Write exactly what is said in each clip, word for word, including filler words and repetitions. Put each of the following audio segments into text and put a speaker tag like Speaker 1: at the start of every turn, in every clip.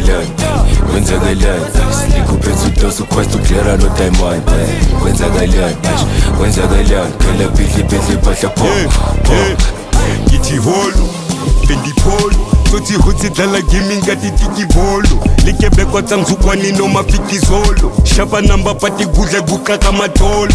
Speaker 1: kwenzakalani kwenzakalani slikuphethe udosi ukhwesta uklera no-diamond kwenzakalani kwenzakalani khela bhidli bhidli phahla pho
Speaker 2: ngithi holo bendipolo sothi hutsi dlala gaming kati tikibolo likebe kwatsa mzukwane noma fikizolo shapa namba pati kudla kuqaka matolo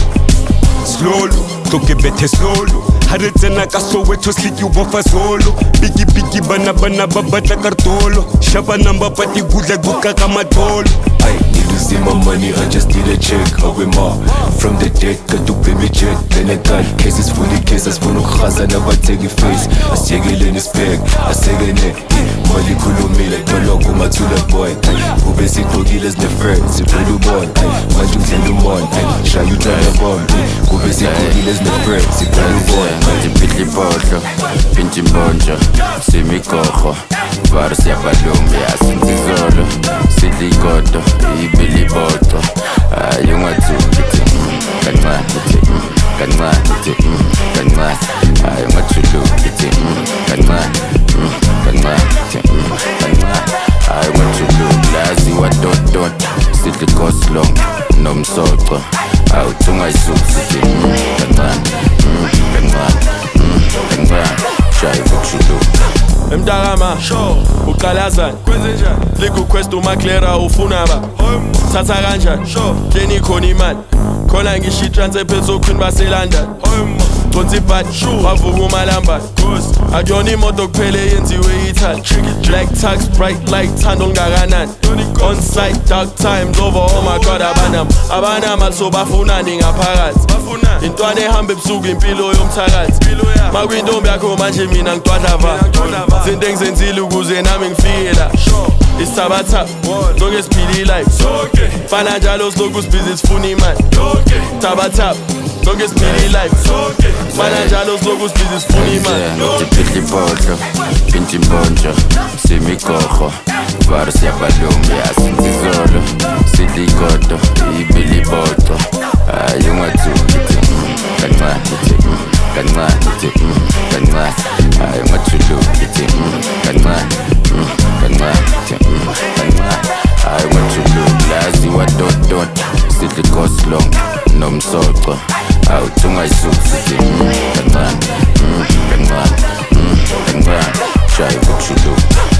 Speaker 2: slolo tokebethe slolo haretsena ka Soweto sliki ubofa solo bigi bigi bana bana babatla kartolo shapa namba pati kudla kuqaka matolo.
Speaker 1: I need to see my money, I just need a check. How am I? From the dead, got to pay me check. Then I got cases, fully cases, for no khasa, never take a face. I say it in his bag, I say it in Molly Kulumila, Toloko Matula boy. Who basic killers, the friends, if you born. Want you tell them one, shall you try a bomb? Who basic killers, the friends, if you born.
Speaker 3: The Billy Bottle, Pinchi Bonja, Simi Cojo, Varsia Palumbi, Asintizolo, Silly Goto. Ibili boto ayunga tsuki kanwa ite kanwa ite kanwa ayunga chulu ite kanwa kanwa ite kanwa ayunga chulu lazi wa dot dot sithi koslong nomsoco awuthunga isuku ite kanwa kanwa kanwa chai chulu
Speaker 4: Mdagama, show, uqalazana kwenzenjani likuquest uMaclera ufuna ba thatha kanjani show keni khona imali khona ngisho itransfer phezokhwini baseLondon Tonzi bad wavuka umalamba akuyona imoto kuphela yenziwe ithali black tax bright light thando ngakanani on site dark times over oh my god abanam abanama so bafunani ngaphakathi intwana ehamba ebusuku impilo yomthakathi makwintombi yakho manje mina ngitwadla va izinto engizenzile ukuze nami ngifike la isabatha zonke siphila life fana njalo siloku sibhizi sifuna imali tabatha zonke siphila life fana njalo siloku sibhizi sifuna imali
Speaker 3: Tipili boto pinchi bonjo simi cojo Varsia Palumbi asintizolo Silly Goto ibili boto ayunga tsuki kanwa ite kanwa ite kanwa ayunga chulu ite kanwa kanwa ite kanwa ayunga chulu lazi wa dot dot sithi koslong nomsoco awuthunga isuku ite kanwa kanwa kanwa chai chulu